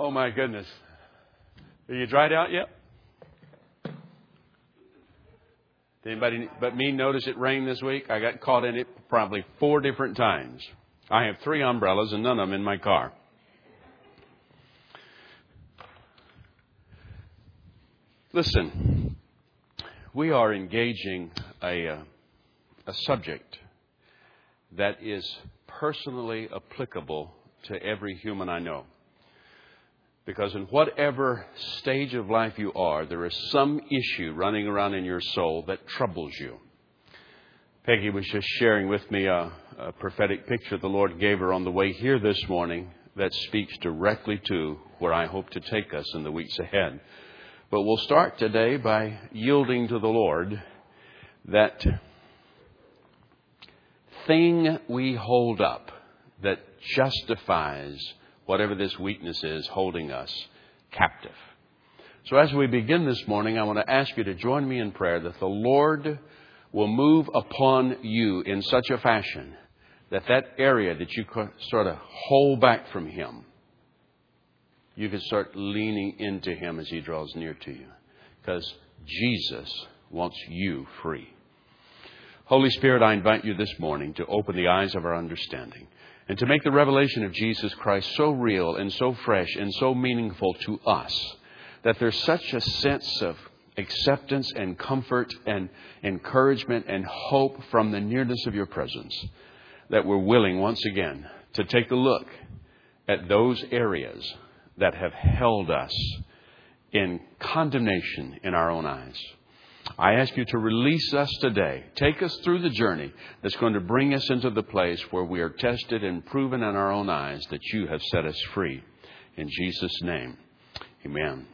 Oh, my goodness. Are you dried out yet? Did anybody but me notice it rained this week? I got caught in it probably 4 different times. I have 3 umbrellas and none of them in my car. Listen, we are engaging a subject that is personally applicable to every human I know. Because in whatever stage of life you are, there is some issue running around in your soul that troubles you. Peggy was just sharing with me a prophetic picture the Lord gave her on the way here this morning that speaks directly to where I hope to take us in the weeks ahead. But we'll start today by yielding to the Lord that thing we hold up that justifies whatever this weakness is holding us captive. So as we begin this morning, I want to ask you to join me in prayer that the Lord will move upon you in such a fashion that area that you sort of hold back from Him, you can start leaning into Him as He draws near to you. Because Jesus wants you free. Holy Spirit, I invite you this morning to open the eyes of our understanding and to make the revelation of Jesus Christ so real and so fresh and so meaningful to us that there's such a sense of acceptance and comfort and encouragement and hope from the nearness of your presence that we're willing once again to take a look at those areas that have held us in condemnation in our own eyes. I ask you to release us today. Take us through the journey that's going to bring us into the place where we are tested and proven in our own eyes that you have set us free. In Jesus' name, amen.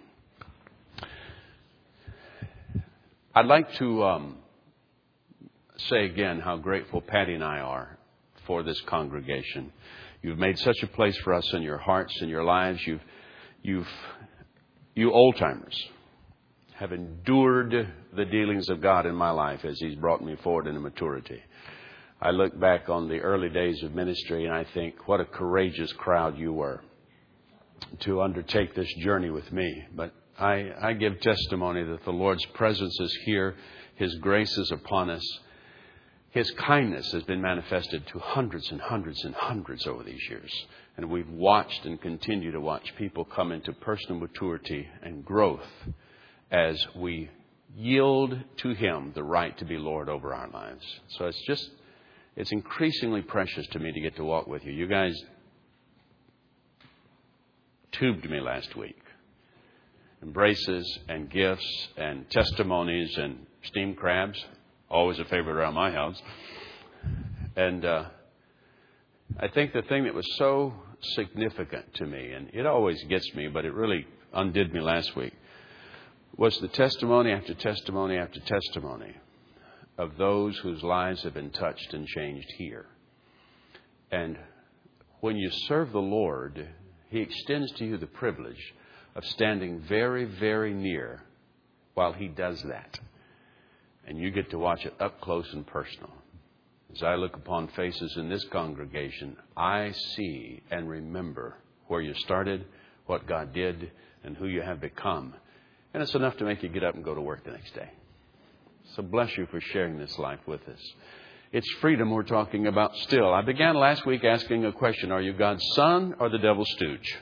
I'd like to say again how grateful Patty and I are for this congregation. You've made such a place for us in your hearts and your lives. You old-timers have endured the dealings of God in my life as He's brought me forward into maturity. I look back on the early days of ministry and I think what a courageous crowd you were to undertake this journey with me. But I give testimony that the Lord's presence is here. His grace is upon us. His kindness has been manifested to hundreds and hundreds and hundreds over these years. And we've watched and continue to watch people come into personal maturity and growth as we yield to Him the right to be Lord over our lives. So it's increasingly precious to me to get to walk with you. You guys tubed me last week. Embraces and gifts and testimonies and steamed crabs. Always a favorite around my house. And I think the thing that was so significant to me, and it always gets me, but it really undid me last week, was the testimony after testimony after testimony of those whose lives have been touched and changed here. And when you serve the Lord, He extends to you the privilege of standing very, very near while He does that. And you get to watch it up close and personal. As I look upon faces in this congregation, I see and remember where you started, what God did, and who you have become. And it's enough to make you get up and go to work the next day. So bless you for sharing this life with us. It's freedom we're talking about still. I began last week asking a question. Are you God's son or the devil's stooge?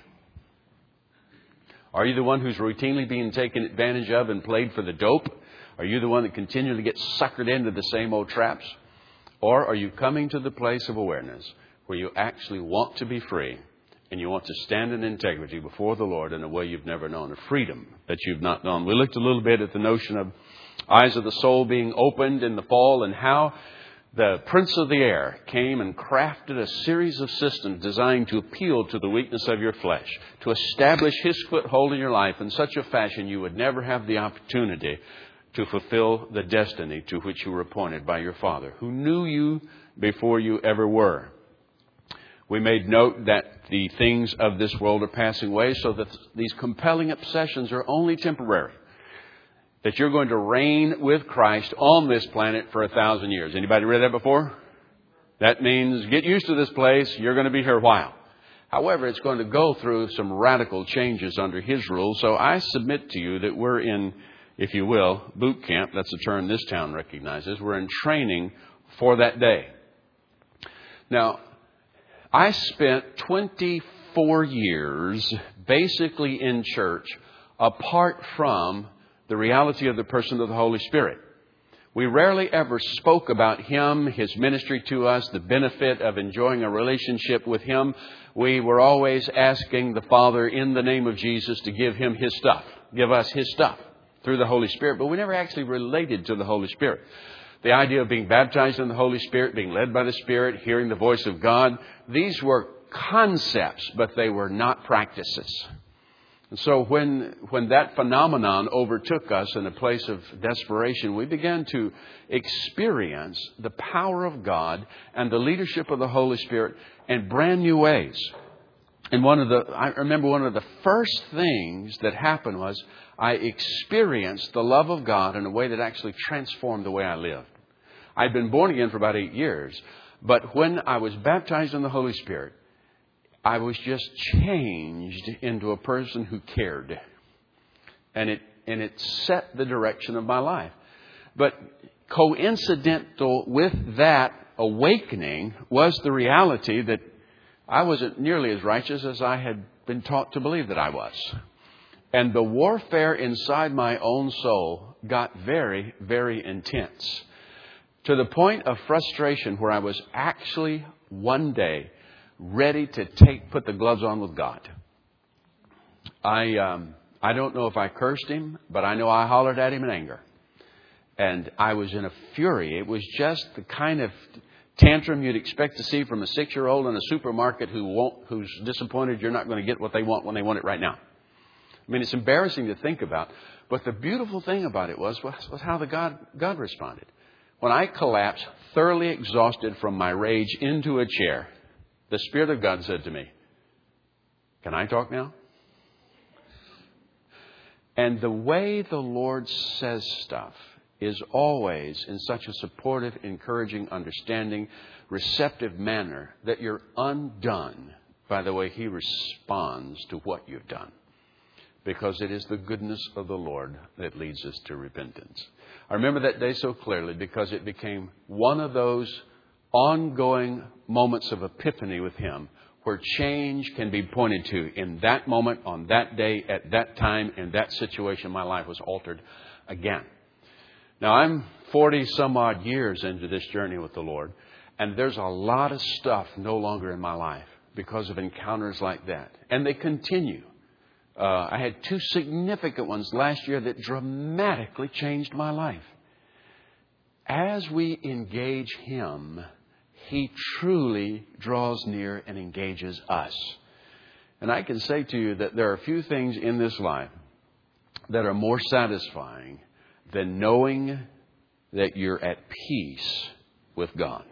Are you the one who's routinely being taken advantage of and played for the dope? Are you the one that continually gets suckered into the same old traps? Or are you coming to the place of awareness where you actually want to be free and you want to stand in integrity before the Lord in a way you've never known, a freedom that you've not known? We looked a little bit at the notion of eyes of the soul being opened in the fall and how the prince of the air came and crafted a series of systems designed to appeal to the weakness of your flesh, to establish his foothold in your life in such a fashion you would never have the opportunity to fulfill the destiny to which you were appointed by your Father, who knew you before you ever were. We made note that the things of this world are passing away, so that these compelling obsessions are only temporary. That you're going to reign with Christ on this planet for 1,000 years. Anybody read that before? That means get used to this place. You're going to be here a while. However, it's going to go through some radical changes under His rule. So I submit to you that we're in, if you will, boot camp. That's a term this town recognizes. We're in training for that day. Now, I spent 24 years basically in church apart from the reality of the person of the Holy Spirit. We rarely ever spoke about Him, His ministry to us, the benefit of enjoying a relationship with Him. We were always asking the Father in the name of Jesus to give Him His stuff, give us His stuff through the Holy Spirit. But we never actually related to the Holy Spirit. The idea of being baptized in the Holy Spirit, being led by the Spirit, hearing the voice of God, these were concepts, but they were not practices. And so when that phenomenon overtook us in a place of desperation, we began to experience the power of God and the leadership of the Holy Spirit in brand new ways. And I remember one of the first things that happened was I experienced the love of God in a way that actually transformed the way I lived. I'd been born again for about 8 years, but when I was baptized in the Holy Spirit, I was just changed into a person who cared. And it set the direction of my life. But coincidental with that awakening was the reality that I wasn't nearly as righteous as I had been taught to believe that I was. And the warfare inside my own soul got very, very intense. To the point of frustration where I was actually one day ready to put the gloves on with God. I don't know if I cursed Him, but I know I hollered at Him in anger. And I was in a fury. It was just the kind of tantrum you'd expect to see from a 6-year-old in a supermarket who's disappointed you're not going to get what they want when they want it right now. I mean, it's embarrassing to think about. But the beautiful thing about it was how God responded. When I collapsed, thoroughly exhausted from my rage, into a chair, the Spirit of God said to me, "Can I talk now?" And the way the Lord says stuff is always in such a supportive, encouraging, understanding, receptive manner that you're undone by the way He responds to what you've done. Because it is the goodness of the Lord that leads us to repentance. I remember that day so clearly because it became one of those ongoing moments of epiphany with Him where change can be pointed to. In that moment, on that day, at that time, in that situation, my life was altered again. Now, I'm 40 some odd years into this journey with the Lord, and there's a lot of stuff no longer in my life because of encounters like that. And they continue. I had 2 significant ones last year that dramatically changed my life. As we engage Him, He truly draws near and engages us. And I can say to you that there are few things in this life that are more satisfying than knowing that you're at peace with God.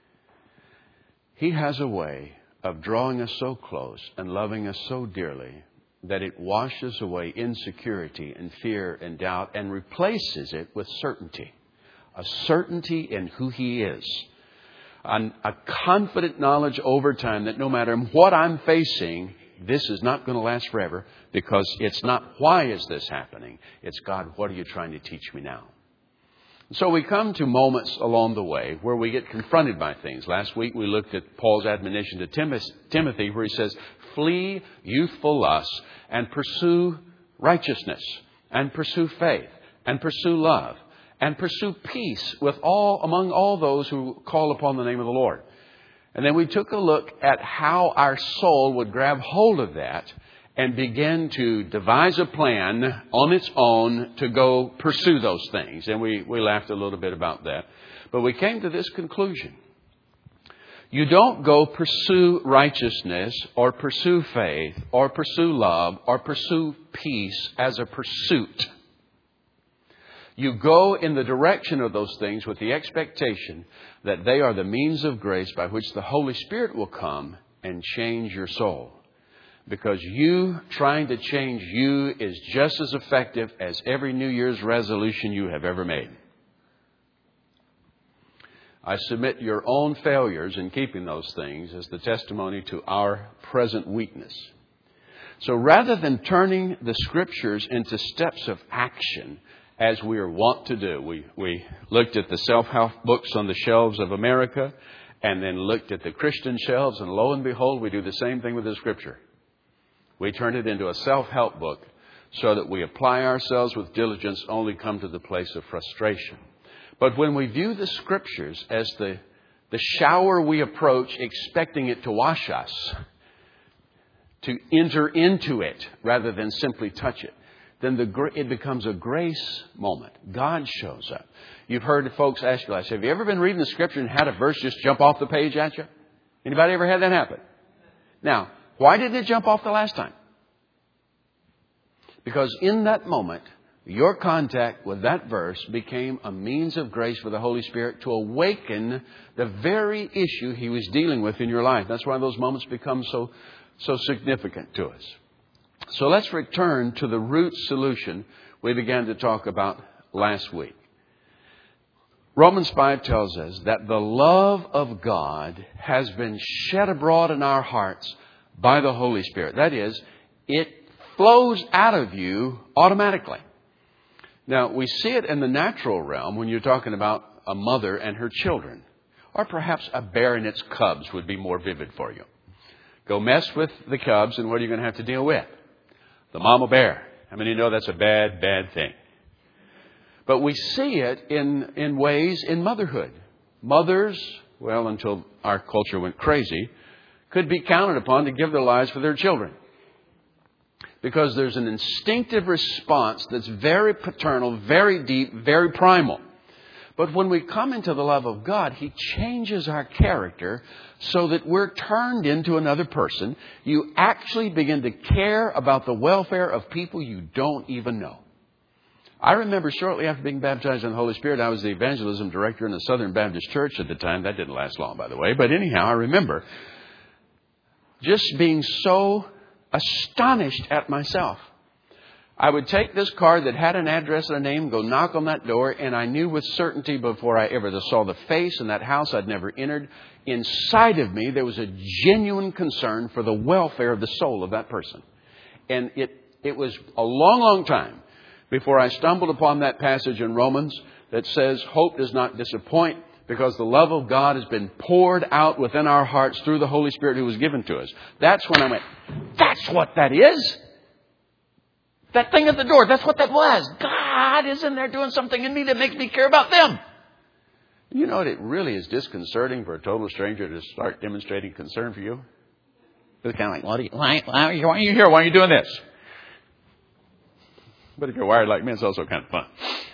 He has a way of drawing us so close and loving us so dearly that it washes away insecurity and fear and doubt and replaces it with certainty. A certainty in who He is. A confident knowledge over time that no matter what I'm facing, this is not going to last forever, because it's not why is this happening? It's God, what are you trying to teach me now? So we come to moments along the way where we get confronted by things. Last week we looked at Paul's admonition to Timothy where he says, "Flee youthful lusts and pursue righteousness and pursue faith and pursue love and pursue peace among all those who call upon the name of the Lord." And then we took a look at how our soul would grab hold of that and begin to devise a plan on its own to go pursue those things. And we laughed a little bit about that. But we came to this conclusion. You don't go pursue righteousness or pursue faith or pursue love or pursue peace as a pursuit. You go in the direction of those things with the expectation that they are the means of grace by which the Holy Spirit will come and change your soul. Because you trying to change you is just as effective as every New Year's resolution you have ever made. I submit your own failures in keeping those things as the testimony to our present weakness. So rather than turning the Scriptures into steps of action, as we are wont to do, we looked at the self-help books on the shelves of America and then looked at the Christian shelves, and lo and behold, we do the same thing with the Scripture. We turn it into a self-help book so that we apply ourselves with diligence, only come to the place of frustration. But when we view the Scriptures as the shower we approach expecting it to wash us, to enter into it rather than simply touch it, then it becomes a grace moment. God shows up. You've heard folks ask you, have you ever been reading the Scripture and had a verse just jump off the page at you? Anybody ever had that happen? Now, why didn't it jump off the last time? Because in that moment, your contact with that verse became a means of grace for the Holy Spirit to awaken the very issue He was dealing with in your life. That's why those moments become so significant to us. So let's return to the root solution we began to talk about last week. Romans 5 tells us that the love of God has been shed abroad in our hearts by the Holy Spirit. That is, it flows out of you automatically. Now, we see it in the natural realm when you're talking about a mother and her children. Or perhaps a bear and its cubs would be more vivid for you. Go mess with the cubs, and what are you going to have to deal with? The mama bear. I mean, you know that's a bad, bad thing. But we see it in ways in motherhood. Mothers, well, until our culture went crazy, could be counted upon to give their lives for their children. Because there's an instinctive response that's very paternal, very deep, very primal. But when we come into the love of God, He changes our character so that we're turned into another person. You actually begin to care about the welfare of people you don't even know. I remember shortly after being baptized in the Holy Spirit, I was the evangelism director in the Southern Baptist Church at the time. That didn't last long, by the way. But anyhow, I remember just being so astonished at myself. I would take this card that had an address and a name, go knock on that door, and I knew with certainty before I ever saw the face in that house I'd never entered, inside of me there was a genuine concern for the welfare of the soul of that person. And it was a long, long time before I stumbled upon that passage in Romans that says, hope does not disappoint because the love of God has been poured out within our hearts through the Holy Spirit who was given to us. That's when I went, that's what that is. That thing at the door, that's what that was. God is in there doing something in me that makes me care about them. You know, it really is disconcerting for a total stranger to start demonstrating concern for you. It's kind of like, why are you here? Why are you doing this? But if you're wired like me, it's also kind of fun.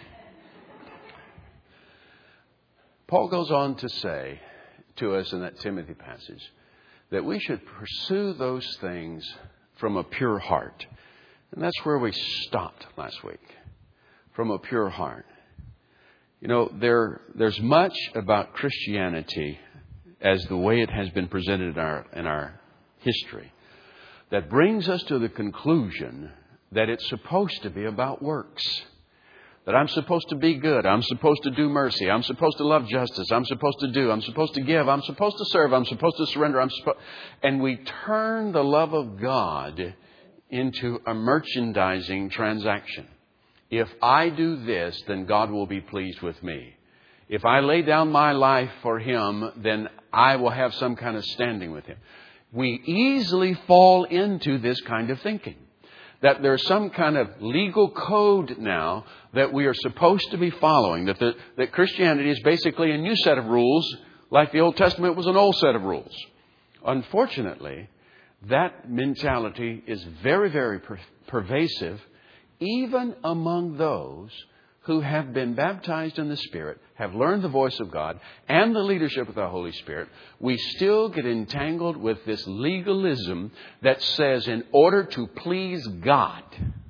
Paul goes on to say to us in that Timothy passage that we should pursue those things from a pure heart. And that's where we stopped last week. From a pure heart. You know, there's much about Christianity as the way it has been presented in our history that brings us to the conclusion that it's supposed to be about works. That I'm supposed to be good. I'm supposed to do mercy. I'm supposed to love justice. I'm supposed to do. I'm supposed to give. I'm supposed to serve. I'm supposed to surrender. And we turn the love of God into a merchandising transaction. If I do this, then God will be pleased with me. If I lay down my life for Him, then I will have some kind of standing with Him. We easily fall into this kind of thinking. That there's some kind of legal code now that we are supposed to be following. That Christianity is basically a new set of rules, like the Old Testament was an old set of rules. Unfortunately, that mentality is very, very pervasive, even among those who have been baptized in the Spirit, have learned the voice of God and the leadership of the Holy Spirit. We still get entangled with this legalism that says, in order to please God,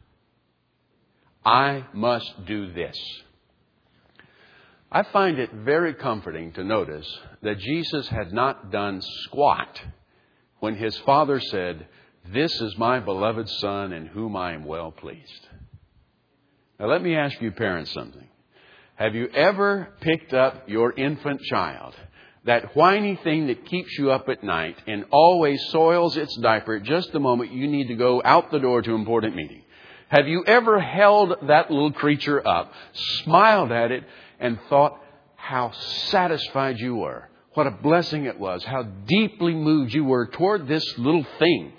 I must do this. I find it very comforting to notice that Jesus had not done squat when His Father said, "This is my beloved Son in whom I am well pleased." Now let me ask you parents something. Have you ever picked up your infant child, that whiny thing that keeps you up at night and always soils its diaper just the moment you need to go out the door to an important meeting? Have you ever held that little creature up, smiled at it, and thought how satisfied you were? What a blessing it was. How deeply moved you were toward this little thing.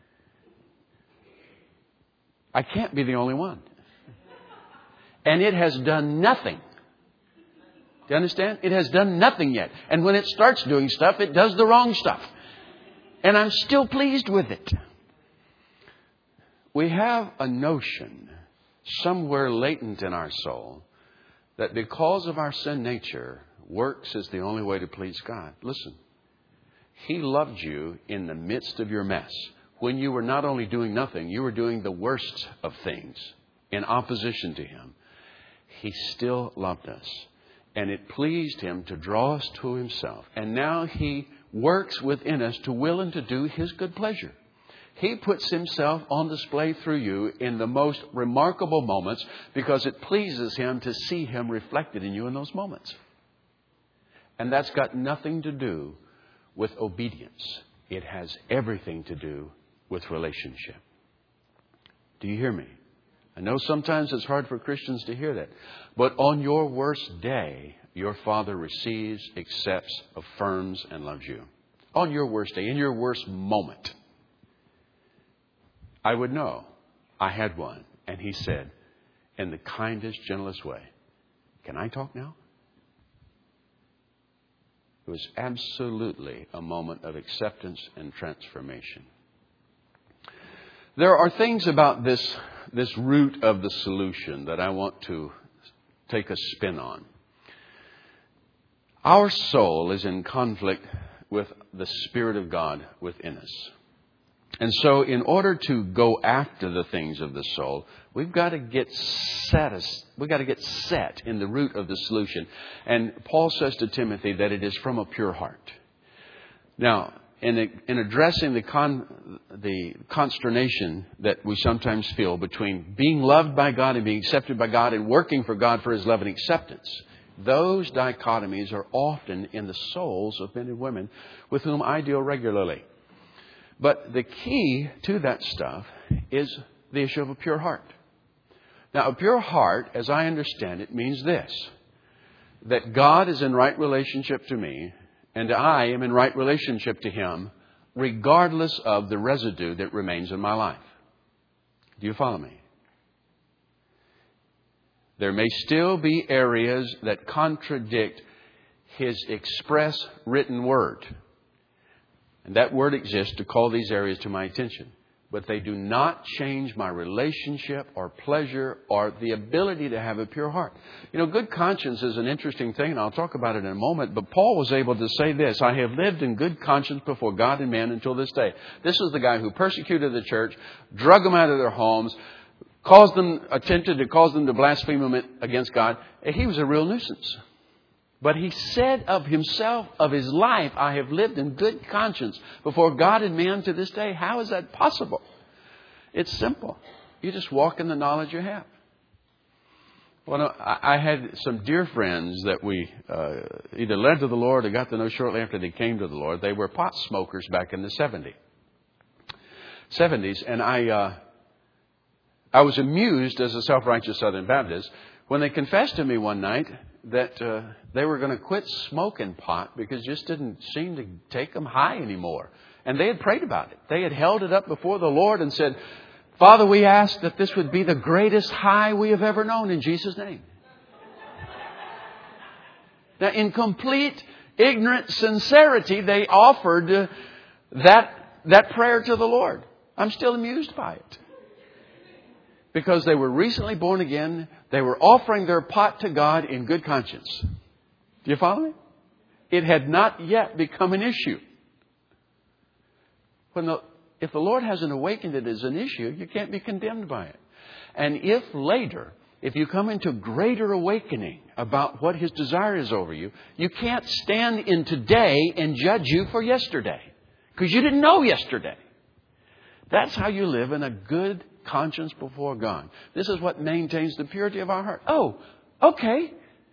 I can't be the only one. And it has done nothing. Do you understand? It has done nothing yet. And when it starts doing stuff, it does the wrong stuff. And I'm still pleased with it. We have a notion somewhere latent in our soul that because of our sin nature, works is the only way to please God. Listen, He loved you in the midst of your mess. When you were not only doing nothing, you were doing the worst of things in opposition to Him. He still loved us. And it pleased Him to draw us to Himself. And now He works within us to will and to do His good pleasure. He puts Himself on display through you in the most remarkable moments because it pleases Him to see Him reflected in you in those moments. And that's got nothing to do with obedience. It has everything to do with relationship. Do you hear me? I know sometimes it's hard for Christians to hear that. But on your worst day, your Father receives, accepts, affirms, and loves you. On your worst day, in your worst moment. I would know. I had one. And He said, in the kindest, gentlest way, "Can I talk now?" It was absolutely a moment of acceptance and transformation. There are things about this root of the solution that I want to take a spin on. Our soul is in conflict with the Spirit of God within us. And so in order to go after the things of the soul, we've got to get set in the root of the solution. And Paul says to Timothy that it is from a pure heart. Now, in addressing the consternation that we sometimes feel between being loved by God and being accepted by God and working for God for His love and acceptance, those dichotomies are often in the souls of men and women with whom I deal regularly. But the key to that stuff is the issue of a pure heart. Now, a pure heart, as I understand it, means this: that God is in right relationship to me, and I am in right relationship to Him, regardless of the residue that remains in my life. Do you follow me? There may still be areas that contradict His express written word. And that word exists to call these areas to my attention. But they do not change my relationship or pleasure or the ability to have a pure heart. You know, good conscience is an interesting thing, and I'll talk about it in a moment. But Paul was able to say this: "I have lived in good conscience before God and man until this day." This is the guy who persecuted the church, drug them out of their homes, attempted to cause them to blaspheme against God. He was a real nuisance. But he said of himself, of his life, "I have lived in good conscience before God and man to this day." How is that possible? It's simple. You just walk in the knowledge you have. Well, I had some dear friends that we either led to the Lord or got to know shortly after they came to the Lord. They were pot smokers back in the 70s. And I was amused as a self-righteous Southern Baptist when they confessed to me one night that they were going to quit smoking pot because it just didn't seem to take them high anymore. And they had prayed about it. They had held it up before the Lord and said, "Father, we ask that this would be the greatest high we have ever known in Jesus' name." Now, in complete ignorant sincerity, they offered that prayer to the Lord. I'm still amused by it. Because they were recently born again, they were offering their pot to God in good conscience. Do you follow me? It had not yet become an issue. If the Lord hasn't awakened it as an issue, you can't be condemned by it. And if later, if you come into greater awakening about what His desire is over you, you can't stand in today and judge you for yesterday. Because you didn't know yesterday. That's how you live in a good conscience before God. This is what maintains the purity of our heart. Oh, okay.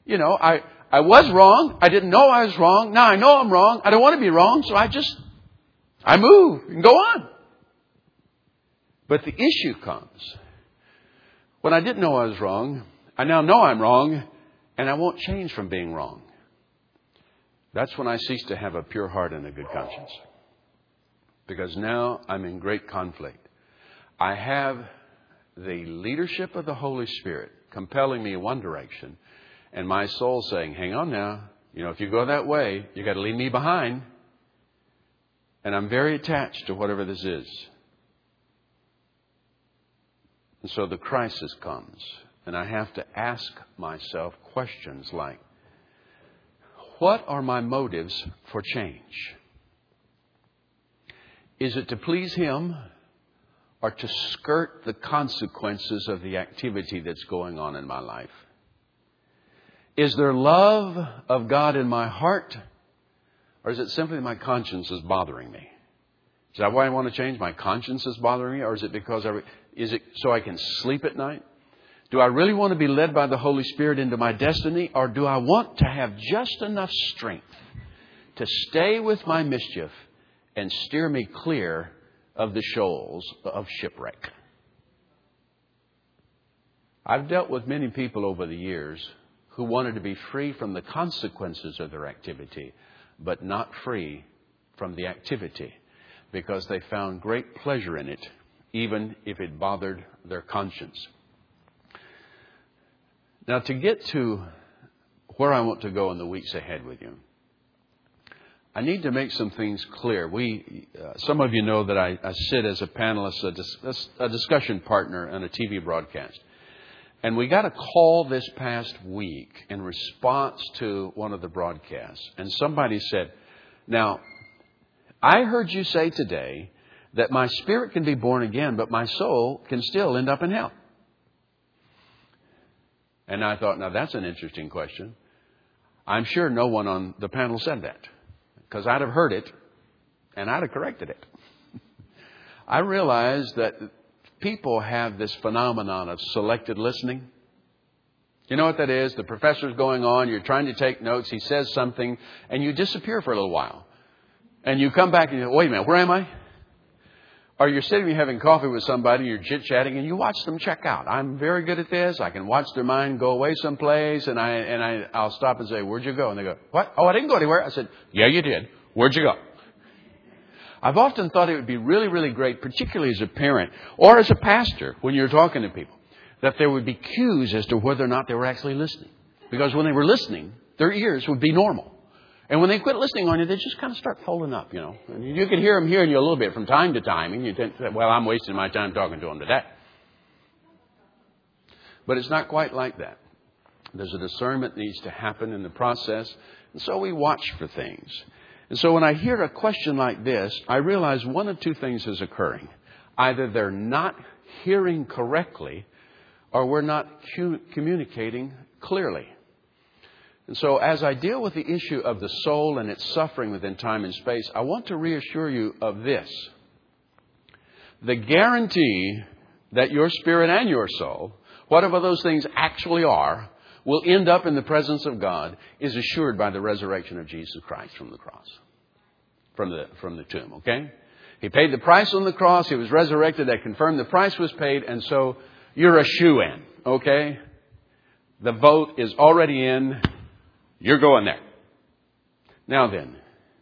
I was wrong. I didn't know I was wrong. Now I know I'm wrong. I don't want to be wrong. So I move and go on. But the issue comes when I didn't know I was wrong. I now know I'm wrong, and I won't change from being wrong. That's when I cease to have a pure heart and a good conscience. Because now I'm in great conflict. I have the leadership of the Holy Spirit compelling me in one direction, and my soul saying, hang on now. If you go that way, you got to leave me behind. And I'm very attached to whatever this is. And so the crisis comes, and I have to ask myself questions like, what are my motives for change? Is it to please Him or to skirt the consequences of the activity that's going on in my life? Is there love of God in my heart, or is it simply my conscience is bothering me? Is that why I want to change? My conscience is bothering me, or is it because is it so I can sleep at night? Do I really want to be led by the Holy Spirit into my destiny, or do I want to have just enough strength to stay with my mischief and steer me clear of the shoals of shipwreck? I've dealt with many people over the years who wanted to be free from the consequences of their activity, but not free from the activity, because they found great pleasure in it, even if it bothered their conscience. Now, to get to where I want to go in the weeks ahead with you, I need to make some things clear. Some of you know that I sit as a panelist, a discussion partner on a TV broadcast. And we got a call this past week in response to one of the broadcasts. And somebody said, now, I heard you say today that my spirit can be born again, but my soul can still end up in hell. And I thought, now that's an interesting question. I'm sure no one on the panel said that, because I'd have heard it and I'd have corrected it. I realized that people have this phenomenon of selected listening. You know what that is? The professor's going on, you're trying to take notes, he says something, and you disappear for a little while. And you come back and you go, wait a minute, where am I? Or you're sitting there having coffee with somebody, you're chit-chatting, and you watch them check out. I'm very good at this. I can watch their mind go away someplace, and I'll stop and say, where'd you go? And they go, what? Oh, I didn't go anywhere. I said, yeah, you did. Where'd you go? I've often thought it would be really, really great, particularly as a parent or as a pastor, when you're talking to people, that there would be cues as to whether or not they were actually listening. Because when they were listening, their ears would be normal. And when they quit listening on you, they just kind of start folding up, And you can hear them hearing you a little bit from time to time. And you think, well, I'm wasting my time talking to them today. But it's not quite like that. There's a discernment that needs to happen in the process. And so we watch for things. And so when I hear a question like this, I realize one of two things is occurring. Either they're not hearing correctly, or we're not communicating clearly. And so as I deal with the issue of the soul and its suffering within time and space, I want to reassure you of this. The guarantee that your spirit and your soul, whatever those things actually are, will end up in the presence of God is assured by the resurrection of Jesus Christ from the cross, from the tomb, okay? He paid the price on the cross. He was resurrected. That confirmed the price was paid. And so you're a shoo-in, okay? The vote is already in. You're going there. Now then,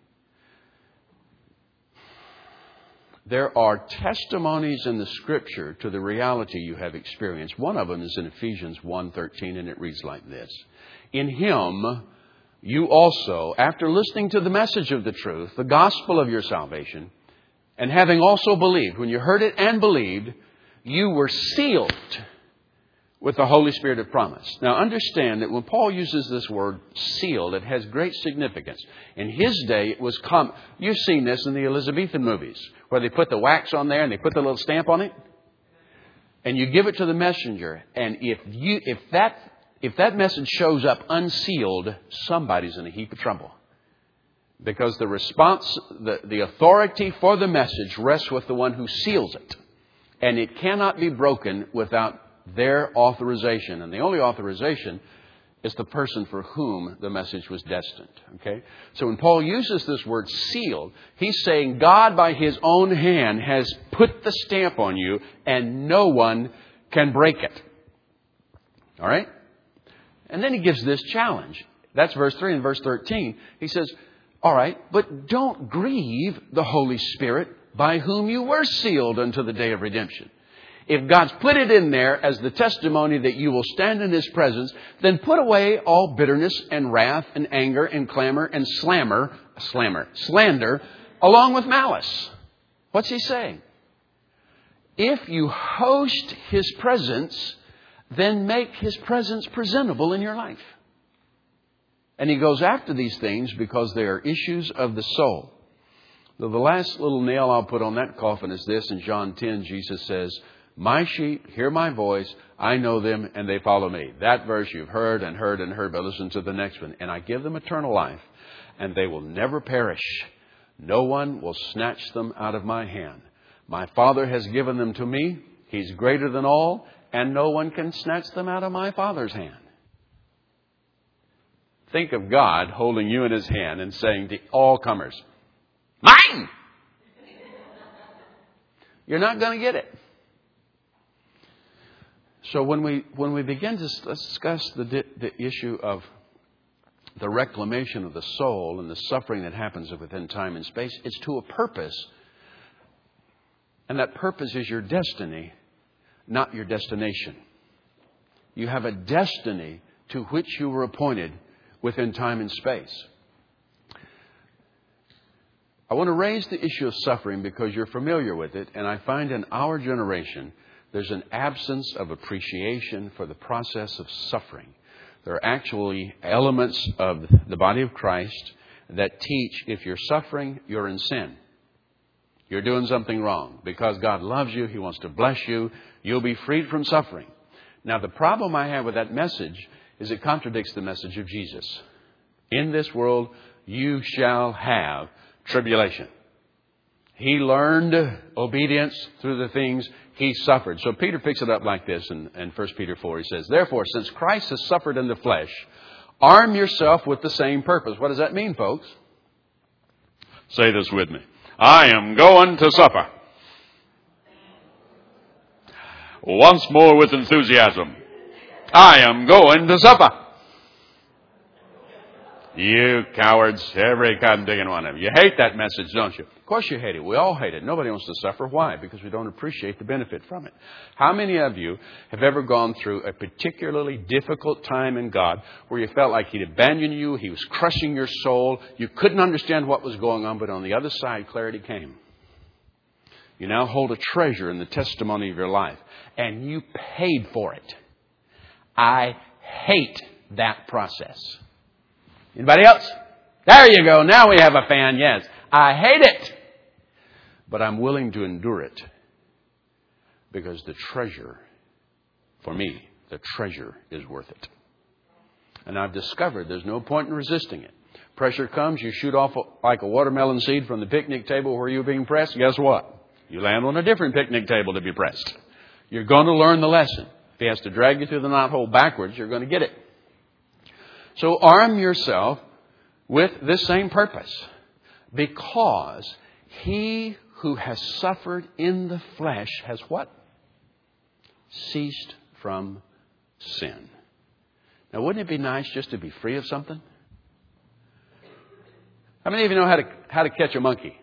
there are testimonies in the Scripture to the reality you have experienced. One of them is in Ephesians 1:13, and it reads like this. In Him, you also, after listening to the message of the truth, the gospel of your salvation, and having also believed, when you heard it and believed, you were sealed with the Holy Spirit of promise. Now understand that when Paul uses this word sealed, it has great significance. In his day, it was common. You've seen this in the Elizabethan movies, where they put the wax on there and they put the little stamp on it. And you give it to the messenger. And if that message shows up unsealed, somebody's in a heap of trouble. Because the response, the authority for the message rests with the one who seals it. And it cannot be broken without their authorization. And the only authorization It's the person for whom the message was destined. Okay? So when Paul uses this word sealed, he's saying God by His own hand has put the stamp on you and no one can break it. All right? And then he gives this challenge. That's verse 3 and verse 13. He says, all right, but don't grieve the Holy Spirit by whom you were sealed unto the day of redemption. If God's put it in there as the testimony that you will stand in His presence, then put away all bitterness and wrath and anger and clamor and slander, along with malice. What's he saying? If you host His presence, then make His presence presentable in your life. And he goes after these things because they are issues of the soul. So the last little nail I'll put on that coffin is this. In John 10, Jesus says, my sheep hear my voice, I know them, and they follow me. That verse you've heard and heard and heard, but listen to the next one. And I give them eternal life, and they will never perish. No one will snatch them out of my hand. My Father has given them to me. He's greater than all, and no one can snatch them out of my Father's hand. Think of God holding you in His hand and saying to all comers, mine! You're not going to get it. So when we begin to discuss the issue of the reclamation of the soul and the suffering that happens within time and space, it's to a purpose. And that purpose is your destiny, not your destination. You have a destiny to which you were appointed within time and space. I want to raise the issue of suffering because you're familiar with it, and I find in our generation there's an absence of appreciation for the process of suffering. There are actually elements of the body of Christ that teach if you're suffering, you're in sin. You're doing something wrong. Because God loves you, He wants to bless you, you'll be freed from suffering. Now, the problem I have with that message is it contradicts the message of Jesus. In this world, you shall have tribulation. He learned obedience through the things He suffered. So Peter picks it up like this in 1 Peter 4. He says, therefore, since Christ has suffered in the flesh, arm yourself with the same purpose. What does that mean, folks? Say this with me. I am going to suffer. Once more with enthusiasm. I am going to suffer. You cowards, every cotton digging one of you. You hate that message, don't you? Of course you hate it. We all hate it. Nobody wants to suffer. Why? Because we don't appreciate the benefit from it. How many of you have ever gone through a particularly difficult time in God where you felt like He'd abandoned you, He was crushing your soul, you couldn't understand what was going on, but on the other side, clarity came. You now hold a treasure in the testimony of your life, and you paid for it. I hate that process. Anybody else? There you go. Now we have a fan. Yes. I hate it. But I'm willing to endure it because the treasure, for me, the treasure is worth it. And I've discovered there's no point in resisting it. Pressure comes, you shoot off like a watermelon seed from the picnic table where you're being pressed. Guess what? You land on a different picnic table to be pressed. You're going to learn the lesson. If He has to drag you through the knothole backwards, you're going to get it. So arm yourself with this same purpose, because He who has suffered in the flesh has what? Ceased from sin. Now, wouldn't it be nice just to be free of something? How many of you know how to catch a monkey?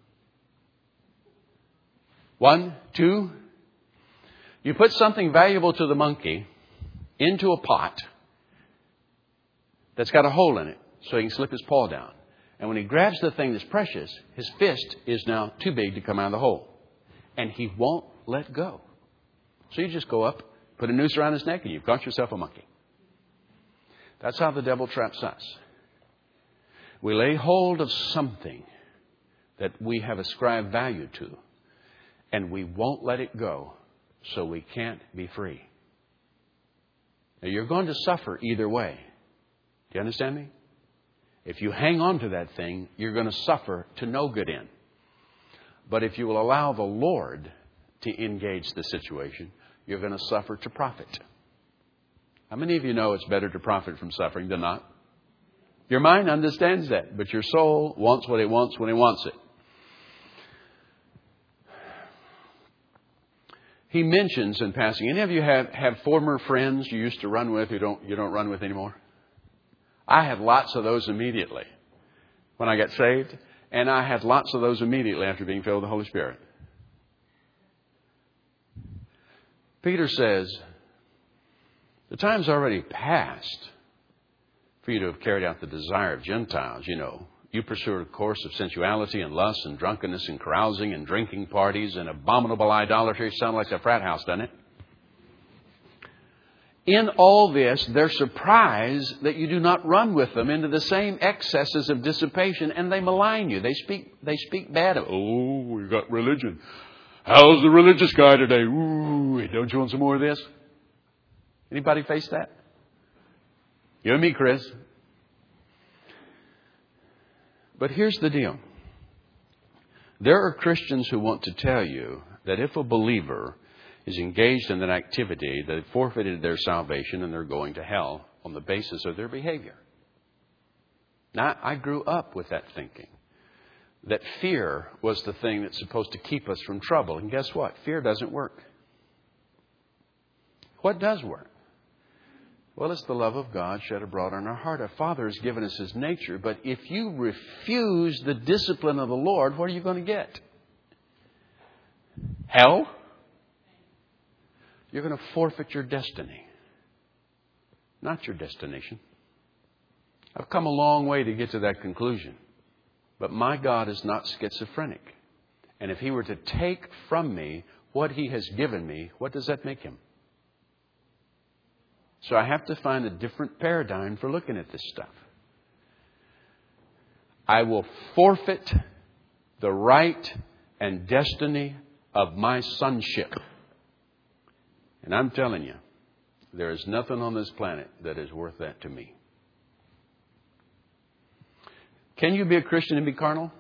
1, 2. You put something valuable to the monkey into a pot that's got a hole in it so he can slip his paw down. And when he grabs the thing that's precious, his fist is now too big to come out of the hole. And he won't let go. So you just go up, put a noose around his neck, and you've got yourself a monkey. That's how the devil traps us. We lay hold of something that we have ascribed value to, and we won't let it go, so we can't be free. Now, you're going to suffer either way. Do you understand me? If you hang on to that thing, you're going to suffer to no good end. But if you will allow the Lord to engage the situation, you're going to suffer to profit. How many of you know it's better to profit from suffering than not? Your mind understands that, but your soul wants what it wants when it wants it. He mentions in passing, any of you have former friends you used to run with you don't run with anymore? I had lots of those immediately when I got saved, and I had lots of those immediately after being filled with the Holy Spirit. Peter says, the time's already passed for you to have carried out the desire of Gentiles. You know, you pursue a course of sensuality and lust and drunkenness and carousing and drinking parties and abominable idolatry. Sound like a frat house, doesn't it? In all this, they're surprised that you do not run with them into the same excesses of dissipation, and they malign you. They speak bad of, oh, we got religion. How's the religious guy today? Ooh, don't you want some more of this? Anybody face that? You and me, Chris. But here's the deal. There are Christians who want to tell you that if a believer is engaged in an activity, they've forfeited their salvation and they're going to hell on the basis of their behavior. Now, I grew up with that thinking, that fear was the thing that's supposed to keep us from trouble. And guess what? Fear doesn't work. What does work? Well, it's the love of God shed abroad in our heart. Our Father has given us His nature, but if you refuse the discipline of the Lord, what are you going to get? Hell? You're going to forfeit your destiny, not your destination. I've come a long way to get to that conclusion. But my God is not schizophrenic. And if He were to take from me what He has given me, what does that make Him? So I have to find a different paradigm for looking at this stuff. I will forfeit the right and destiny of my sonship. And I'm telling you, there is nothing on this planet that is worth that to me. Can you be a Christian and be carnal?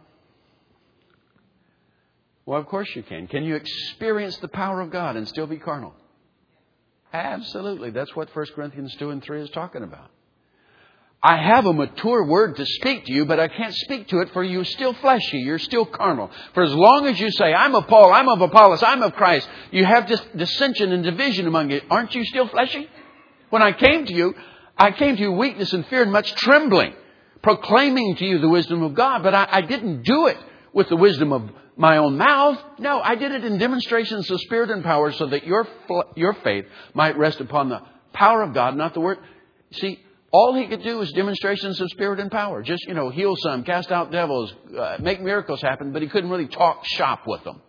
Well, of course you can. Can you experience the power of God and still be carnal? Absolutely. That's what 1 Corinthians 2 and 3 is talking about. I have a mature word to speak to you, but I can't speak to it for you're still fleshy. You're still carnal. For as long as you say, I'm of Paul, I'm of Apollos, I'm of Christ, you have this dissension and division among you. Aren't you still fleshy? When I came to you weakness and fear and much trembling, proclaiming to you the wisdom of God. But I didn't do it with the wisdom of my own mouth. No, I did it in demonstrations of spirit and power so that your faith might rest upon the power of God, not the word. See, all he could do was demonstrations of spirit and power. Just, heal some, cast out devils, make miracles happen, but he couldn't really talk shop with them.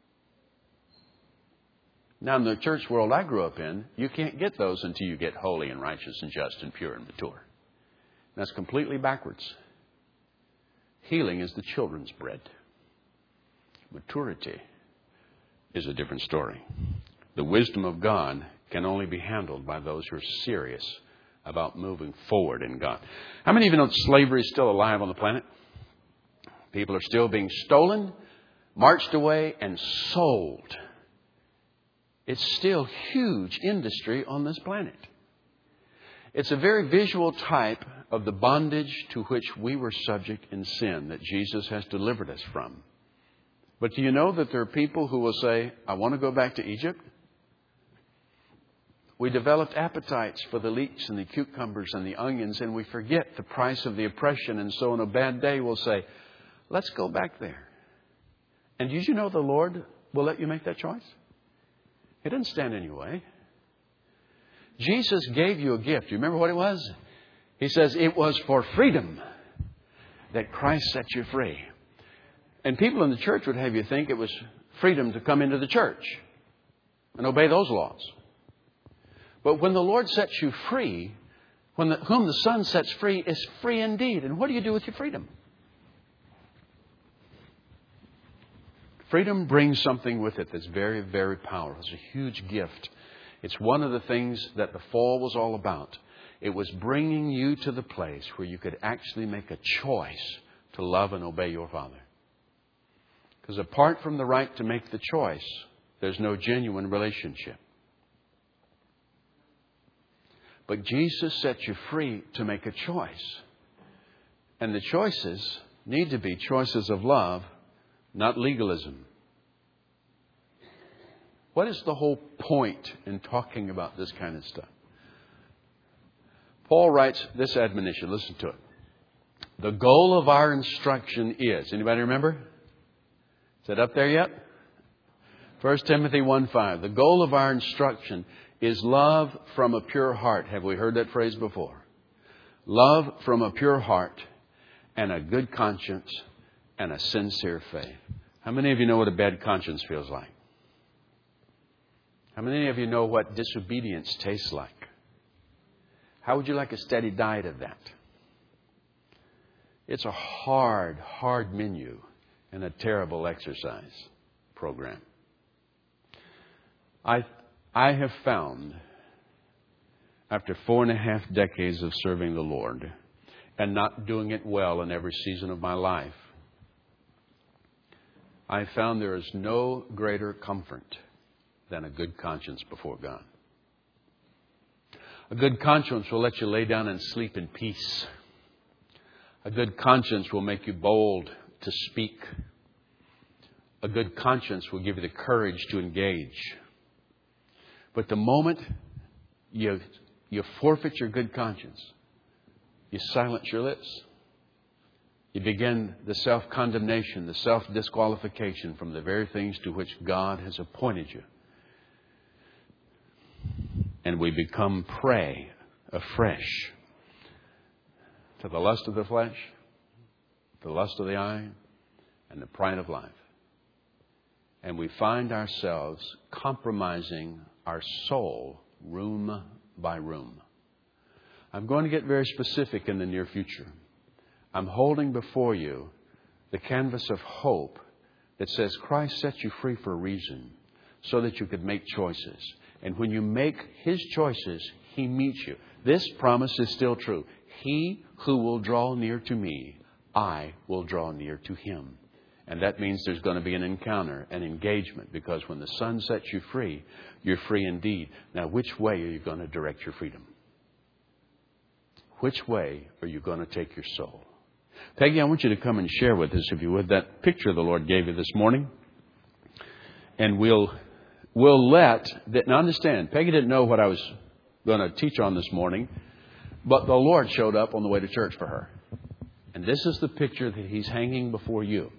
Now, in the church world I grew up in, you can't get those until you get holy and righteous and just and pure and mature. That's completely backwards. Healing is the children's bread. Maturity is a different story. The wisdom of God can only be handled by those who are serious about moving forward in God. How many of you know that slavery is still alive on the planet? People are still being stolen, marched away, and sold. It's still huge industry on this planet. It's a very visual type of the bondage to which we were subject in sin that Jesus has delivered us from. But do you know that there are people who will say, I want to go back to Egypt? We developed appetites for the leeks and the cucumbers and the onions, and we forget the price of the oppression. And so on a bad day, we'll say, let's go back there. And did you know the Lord will let you make that choice? He doesn't stand in your way. Jesus gave you a gift. You remember what it was? He says it was for freedom that Christ set you free. And people in the church would have you think it was freedom to come into the church and obey those laws. But when the Lord sets you free, whom the Son sets free is free indeed. And what do you do with your freedom? Freedom brings something with it that's very, very powerful. It's a huge gift. It's one of the things that the fall was all about. It was bringing you to the place where you could actually make a choice to love and obey your Father. Because apart from the right to make the choice, there's no genuine relationship. But Jesus sets you free to make a choice. And the choices need to be choices of love, not legalism. What is the whole point in talking about this kind of stuff? Paul writes this admonition. Listen to it. The goal of our instruction is, anybody remember? Is that up there yet? 1 Timothy 1:5. The goal of our instruction is love from a pure heart. Have we heard that phrase before? Love from a pure heart and a good conscience and a sincere faith. How many of you know what a bad conscience feels like? How many of you know what disobedience tastes like? How would you like a steady diet of that? It's a hard, hard menu and a terrible exercise program. I have found, after 4.5 decades of serving the Lord and not doing it well in every season of my life, I found there is no greater comfort than a good conscience before God. A good conscience will let you lay down and sleep in peace. A good conscience will make you bold to speak. A good conscience will give you the courage to engage. But the moment you forfeit your good conscience, you silence your lips. You begin the self-condemnation, the self-disqualification from the very things to which God has appointed you. And we become prey afresh to the lust of the flesh, the lust of the eye, and the pride of life. And we find ourselves compromising our soul room by room. I'm going to get very specific in the near future. I'm holding before you the canvas of hope that says Christ set you free for a reason so that you could make choices. And when you make His choices, He meets you. This promise is still true. He who will draw near to me, I will draw near to him. And that means there's going to be an encounter, an engagement, because when the Son sets you free, you're free indeed. Now, which way are you going to direct your freedom? Which way are you going to take your soul? Peggy, I want you to come and share with us, if you would, that picture the Lord gave you this morning. And we'll let that. Now understand, Peggy didn't know what I was going to teach on this morning, but the Lord showed up on the way to church for her. And this is the picture that He's hanging before you.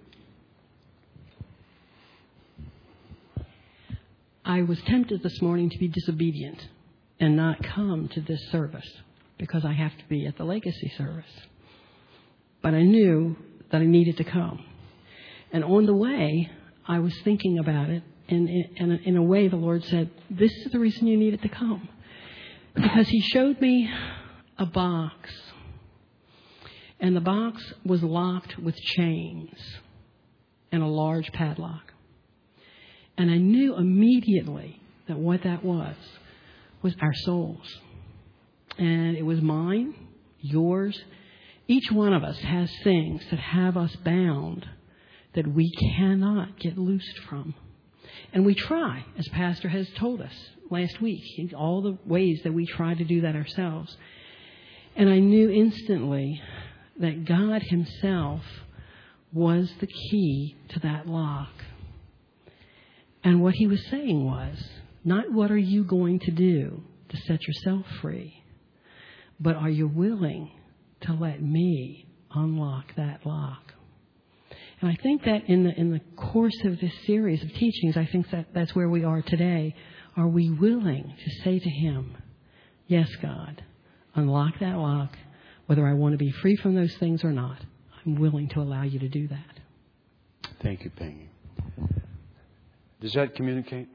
I was tempted this morning to be disobedient and not come to this service because I have to be at the legacy service. But I knew that I needed to come. And on the way, I was thinking about it. And in a way, the Lord said, this is the reason you needed to come. Because He showed me a box. And the box was locked with chains and a large padlock. And I knew immediately that what that was our souls. And it was mine, yours. Each one of us has things that have us bound that we cannot get loosed from. And we try, as Pastor has told us last week, all the ways that we try to do that ourselves. And I knew instantly that God Himself was the key to that lock. And what He was saying was, not what are you going to do to set yourself free, but are you willing to let me unlock that lock? And I think that in the course of this series of teachings, I think that's where we are today. Are we willing to say to Him, yes, God, unlock that lock, whether I want to be free from those things or not. I'm willing to allow you to do that. Thank you, Peggy. Does that communicate?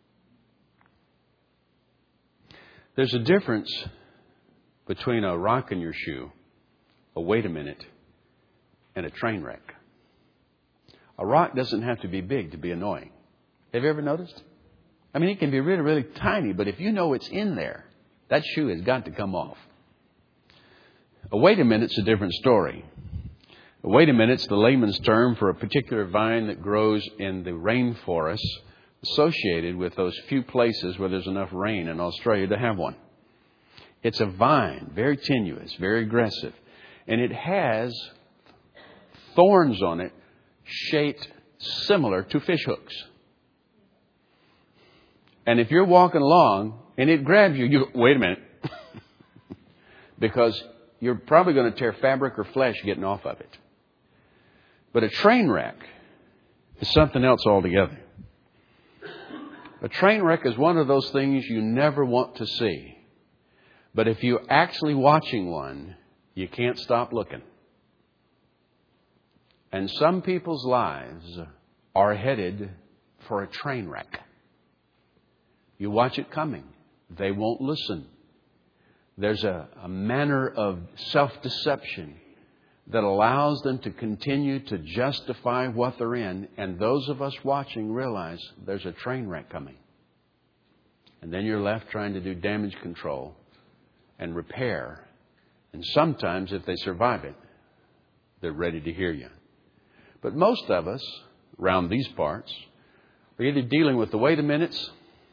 There's a difference between a rock in your shoe, a wait a minute, and a train wreck. A rock doesn't have to be big to be annoying. Have you ever noticed? I mean, it can be really, really tiny, but if you know it's in there, that shoe has got to come off. A wait a minute's a different story. A wait a minute's the layman's term for a particular vine that grows in the rainforest associated with those few places where there's enough rain in Australia to have one. It's a vine, very tenuous, very aggressive. And it has thorns on it shaped similar to fish hooks. And if you're walking along and it grabs you, you wait a minute. Because you're probably going to tear fabric or flesh getting off of it. But a train wreck is something else altogether. A train wreck is one of those things you never want to see. But if you're actually watching one, you can't stop looking. And some people's lives are headed for a train wreck. You watch it coming. They won't listen. There's a manner of self-deception that allows them to continue to justify what they're in. And those of us watching realize there's a train wreck coming. And then you're left trying to do damage control and repair. And sometimes, if they survive it, they're ready to hear you. But most of us, around these parts, are either dealing with the wait a minutes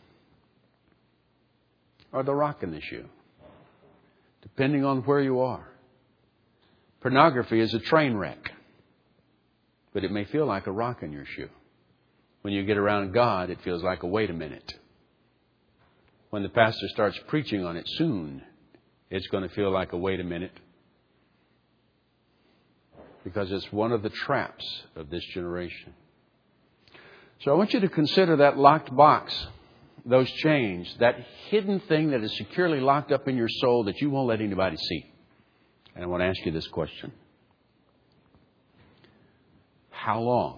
or the rock in the shoe, depending on where you are. Pornography is a train wreck, but it may feel like a rock in your shoe. When you get around God, it feels like a wait a minute. When the pastor starts preaching on it soon, it's going to feel like a wait a minute. Because it's one of the traps of this generation. So I want you to consider that locked box, those chains, that hidden thing that is securely locked up in your soul that you won't let anybody see. And I want to ask you this question. How long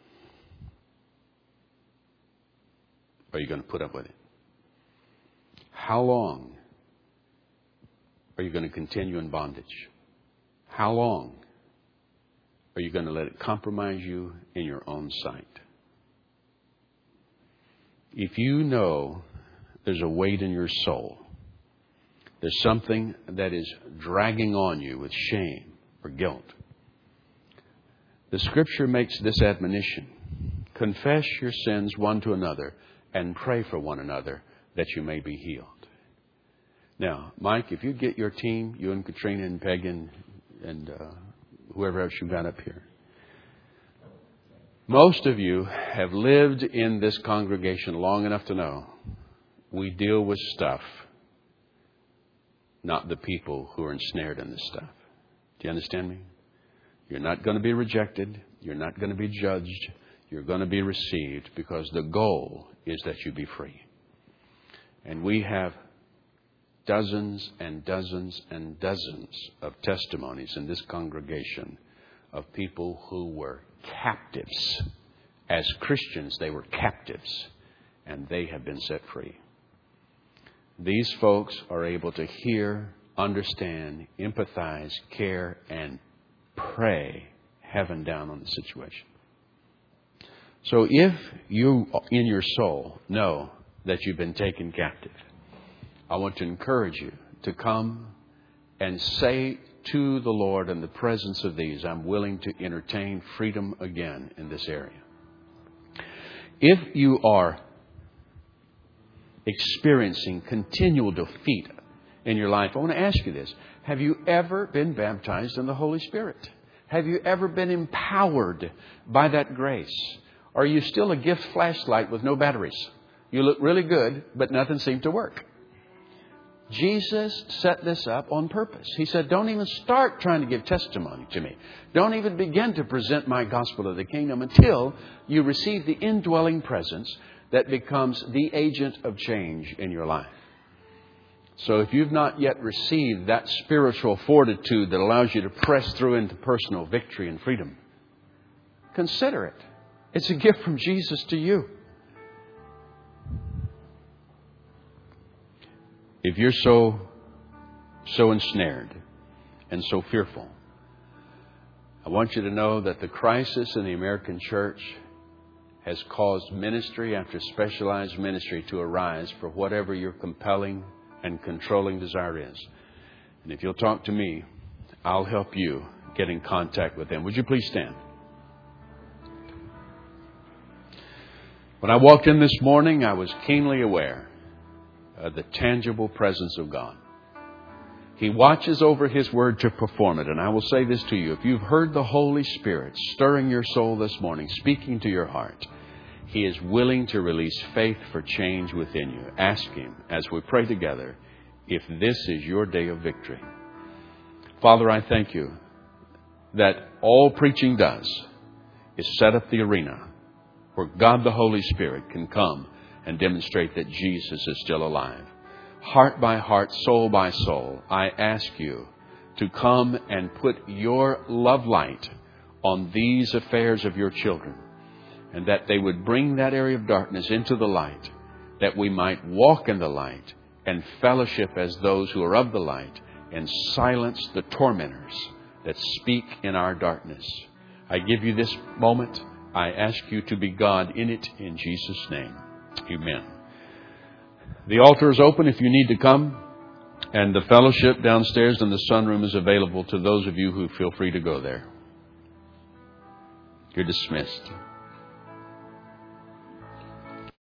are you going to put up with it? How long are you going to continue in bondage? How long are you going to let it compromise you in your own sight? If you know there's a weight in your soul, there's something that is dragging on you with shame or guilt, the Scripture makes this admonition. Confess your sins one to another and pray for one another that you may be healed. Now, Mike, if you get your team, you and Katrina and Peg and whoever else you got up here. Most of you have lived in this congregation long enough to know we deal with stuff, not the people who are ensnared in this stuff. Do you understand me? You're not going to be rejected. You're not going to be judged. You're going to be received because the goal is that you be free. And we have dozens and dozens and dozens of testimonies in this congregation of people who were captives. As Christians, they were captives, and they have been set free. These folks are able to hear, understand, empathize, care, and pray heaven down on the situation. So if you, in your soul, know that you've been taken captive, I want to encourage you to come and say to the Lord in the presence of these, I'm willing to entertain freedom again in this area. If you are experiencing continual defeat in your life, I want to ask you this. Have you ever been baptized in the Holy Spirit? Have you ever been empowered by that grace? Or are you still a gift flashlight with no batteries? You look really good, but nothing seemed to work. Jesus set this up on purpose. He said, don't even start trying to give testimony to me. Don't even begin to present my gospel of the kingdom until you receive the indwelling presence that becomes the agent of change in your life. So if you've not yet received that spiritual fortitude that allows you to press through into personal victory and freedom, consider it. It's a gift from Jesus to you. If you're so ensnared and so fearful, I want you to know that the crisis in the American church has caused ministry after specialized ministry to arise for whatever your compelling and controlling desire is. And if you'll talk to me, I'll help you get in contact with them. Would you please stand? When I walked in this morning, I was keenly aware of the tangible presence of God. He watches over His Word to perform it. And I will say this to you. If you've heard the Holy Spirit stirring your soul this morning, speaking to your heart, He is willing to release faith for change within you. Ask Him as we pray together if this is your day of victory. Father, I thank You that all preaching does is set up the arena where God the Holy Spirit can come and demonstrate that Jesus is still alive. Heart by heart, soul by soul, I ask You to come and put Your love light on these affairs of Your children, and that they would bring that area of darkness into the light, that we might walk in the light and fellowship as those who are of the light and silence the tormentors that speak in our darkness. I give You this moment. I ask You to be God in it, in Jesus' name. Amen. The altar is open if you need to come, and the fellowship downstairs in the sunroom is available to those of you who feel free to go there. You're dismissed.